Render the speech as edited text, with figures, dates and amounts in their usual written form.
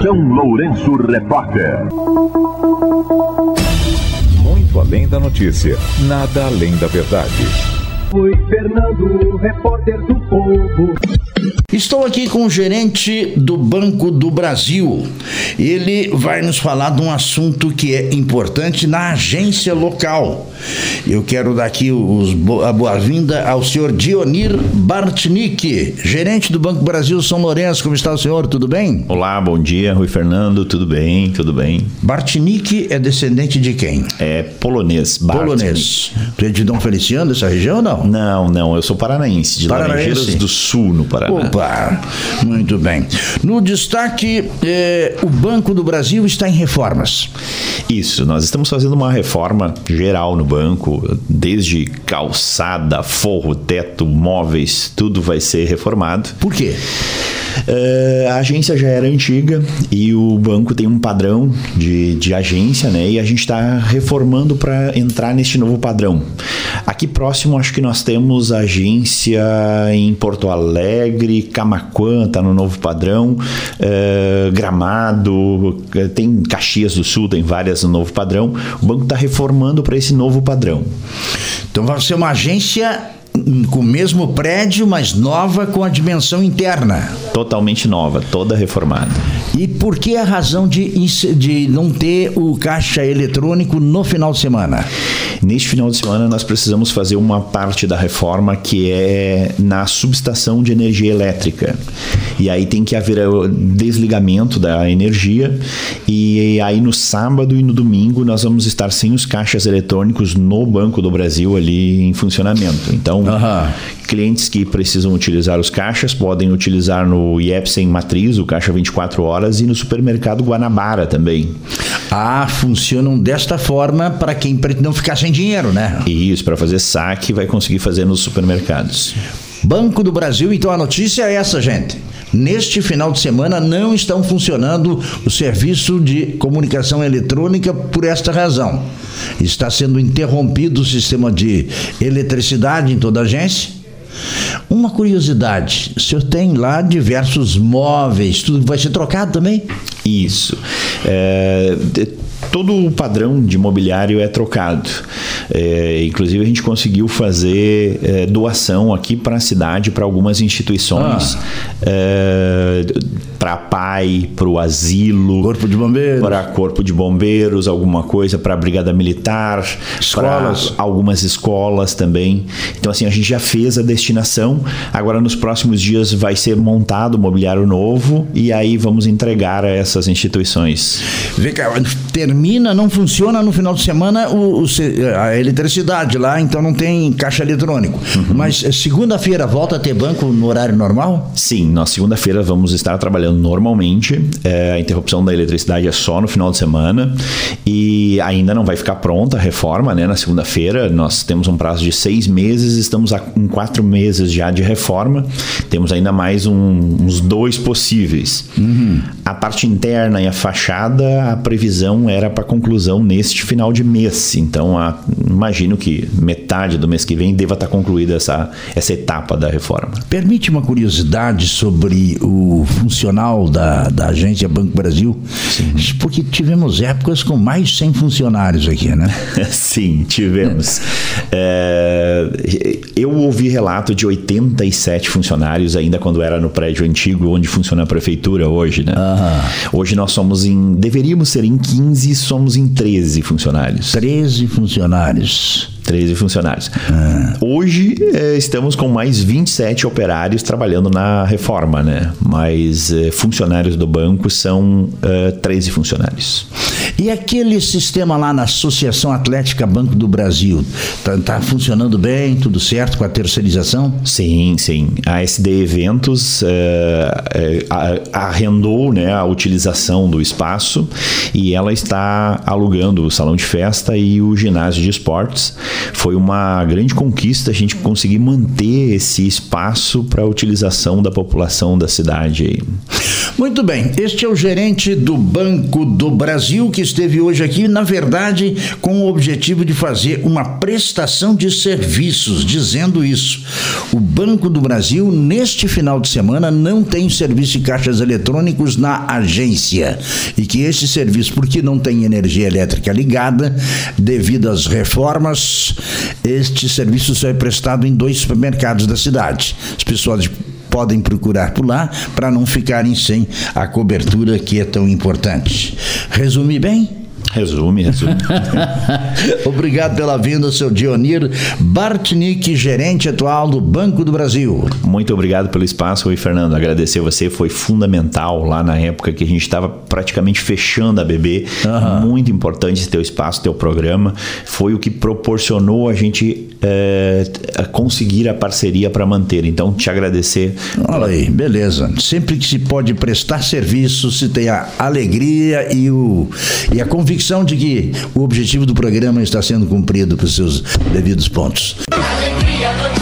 São Lourenço Repórter. Muito além da notícia, nada além da verdade. Rui Fernando, repórter do Povo. Estou aqui com o gerente do Banco do Brasil. Ele vai nos falar de um assunto que é importante na agência local. Eu quero dar aqui a boa-vinda ao senhor Dionir Bartnick, gerente do Banco do Brasil São Lourenço. Como está o senhor? Tudo bem? Olá, bom dia, Rui Fernando. Tudo bem, tudo bem. Bartnick é descendente de quem? É polonês. Polonês. Tu é de Dom Feliciano, dessa região ou não? Não, eu sou paranaense, de Laranjeiras do Sul, no Paraná. Opa, muito bem. No destaque, o Banco do Brasil está em reformas. Isso, nós estamos fazendo uma reforma geral no banco, desde calçada, forro, teto, móveis, tudo vai ser reformado. Por quê? A agência já era antiga e o banco tem um padrão de agência, né? E a gente está reformando para entrar neste novo padrão. Aqui próximo, acho que nós temos agência em Porto Alegre, Camaquã está no novo padrão, Gramado, tem Caxias do Sul, tem várias no novo padrão. O banco está reformando para esse novo padrão. Então vai ser uma agência com o mesmo prédio, mas nova, com a dimensão interna. Totalmente nova, toda reformada. E por que a razão de não ter o caixa eletrônico no final de semana? Neste final de semana nós precisamos fazer uma parte da reforma que é na subestação de energia elétrica. E aí tem que haver o desligamento da energia, e aí no sábado e no domingo nós vamos estar sem os caixas eletrônicos no Banco do Brasil ali em funcionamento. Então, clientes que precisam utilizar os caixas podem utilizar no IEPSEM Matriz, o caixa 24 horas, e no supermercado Guanabara também. Funcionam desta forma para quem não ficar sem dinheiro, né? Isso, para fazer saque vai conseguir fazer nos supermercados. Banco do Brasil, então a notícia é essa, gente. Neste final de semana não estão funcionando o serviço de comunicação eletrônica por esta razão. Está sendo interrompido o sistema de eletricidade em toda a agência. Uma curiosidade, o senhor tem lá diversos móveis, tudo vai ser trocado também? Isso. Todo o padrão de mobiliário é trocado. Inclusive a gente conseguiu fazer doação aqui para a cidade, para algumas instituições, para a PAI, para o asilo, Corpo de Bombeiros, para Corpo de Bombeiros, alguma coisa para a Brigada Militar, escolas, para algumas escolas também. Então assim, a gente já fez a destinação, agora nos próximos dias vai ser montado o mobiliário novo e aí vamos entregar a essas instituições. Vê cá, termina, não funciona no final de semana a eletricidade lá, então não tem caixa eletrônico. Mas segunda-feira volta a ter banco no horário normal? Sim, nós segunda-feira vamos estar trabalhando normalmente. A interrupção da eletricidade é só no final de semana e ainda não vai ficar pronta a reforma, né? Na segunda-feira nós temos um prazo de 6 meses, estamos em 4 meses já de reforma, temos ainda mais uns 2 possíveis. A parte interna e a fachada, a previsão era para conclusão neste final de mês, então imagino que metade do mês que vem deva estar concluída essa etapa da reforma. Permite uma curiosidade sobre o funcional da agência Banco Brasil? Sim. Porque tivemos épocas com mais de 100 funcionários aqui, né? Sim, tivemos. Eu ouvi relato de 87 funcionários ainda quando era no prédio antigo onde funciona a prefeitura hoje, né? Hoje nós deveríamos ser em 15, somos em 13 funcionários. 13 funcionários. 13 funcionários. Hoje estamos com mais 27 operários trabalhando na reforma, né? Mas funcionários do banco são 13 funcionários. E aquele sistema lá na Associação Atlética Banco do Brasil, tá funcionando bem, tudo certo com a terceirização? Sim. A SD Eventos arrendou, né, a utilização do espaço e ela está alugando o salão de festa e o ginásio de esportes. Foi uma grande conquista a gente conseguir manter esse espaço para a utilização da população da cidade. Muito bem, este é o gerente do Banco do Brasil que esteve hoje aqui, na verdade, com o objetivo de fazer uma prestação de serviços, dizendo isso. O Banco do Brasil, neste final de semana, não tem serviço de caixas eletrônicos na agência. E que esse serviço, porque não tem energia elétrica ligada, devido às reformas, este serviço só é prestado em 2 supermercados da cidade. As pessoas podem procurar por lá para não ficarem sem a cobertura que é tão importante. Resumi bem? Resume. Obrigado pela vinda, seu Dionir Bartnick, gerente atual do Banco do Brasil. Muito obrigado pelo espaço, oi Fernando, agradecer você, foi fundamental lá na época que a gente estava praticamente fechando a BB, muito importante esse teu espaço, teu programa, foi o que proporcionou a gente conseguir a parceria para manter, então te agradecer. Olha aí, beleza, sempre que se pode prestar serviço, se tem a alegria e a convicção de que o objetivo do programa está sendo cumprido para os seus devidos pontos. Alegria.